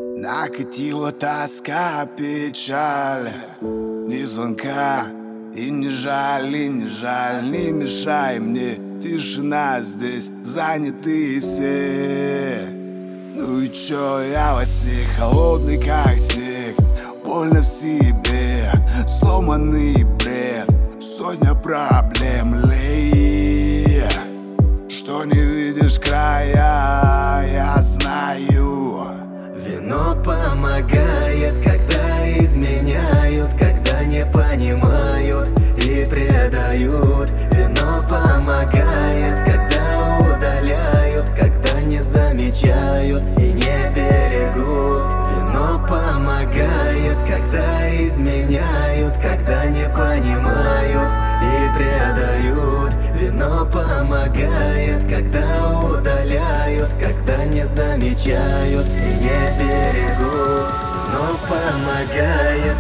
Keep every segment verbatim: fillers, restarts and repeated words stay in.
Накатила тоска, печаль, ни звонка, и не жаль, и не жаль, не мешай мне. Тишина здесь, заняты все. Ну и чё, я во сне, холодный как снег, больно в себе, сломанный бред, сотня проблем, лей. Что не видишь края, я знаю. Вино помогает, когда изменяют, когда не понимают и предают. Вино помогает, когда удаляют, когда не замечают и не берегут. Вино помогает, когда изменяют, когда не понимают и предают. Вино помогает, когда удаляют, когда не замечают и не берегут. Вино помогает.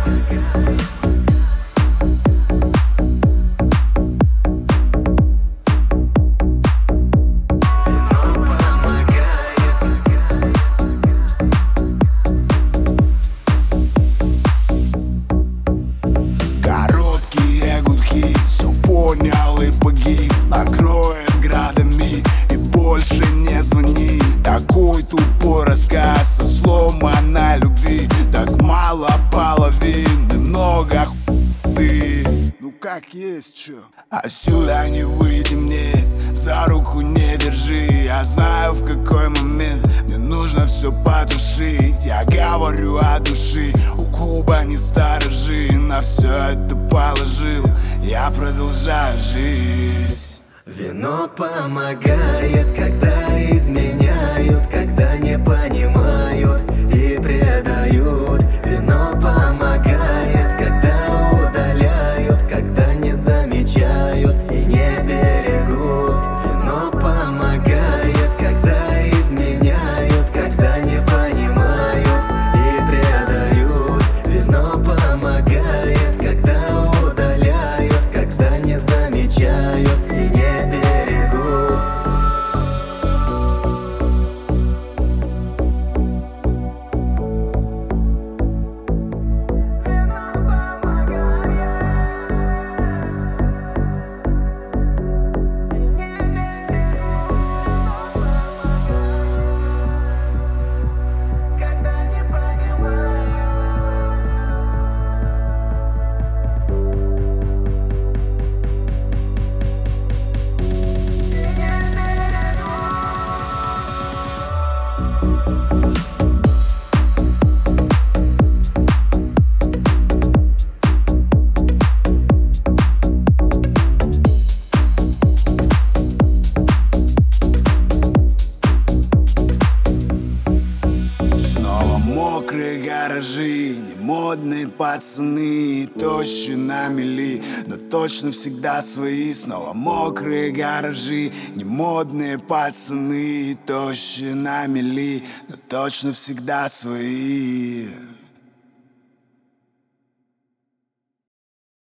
Короткие гудки, все понял и погиб. Накроет градами и больше не звони. Такой тупой рассказ со сломанной любви. Так мало половины, много ты. Ну как есть чё. Отсюда не выйди мне, за руку не держи. Я знаю, в какой момент мне нужно все потушить. Я говорю от души, у клуба не сторожи. На все это положил, я продолжаю жить. Вино помогает, когда изменяют, когда не понимают и предают. Вино помогает, когда удаляют, когда не замечают и не берегут. Вино помогает, когда изменяют, когда не понимают и предают. Вино помогает, когда удаляют, когда не замечают и не берегут. Мокрые гаражи, не модные пацаны, тощие на мели, но точно всегда свои. Снова мокрые гаражи, не модные пацаны, тощие на мели, но точно всегда свои.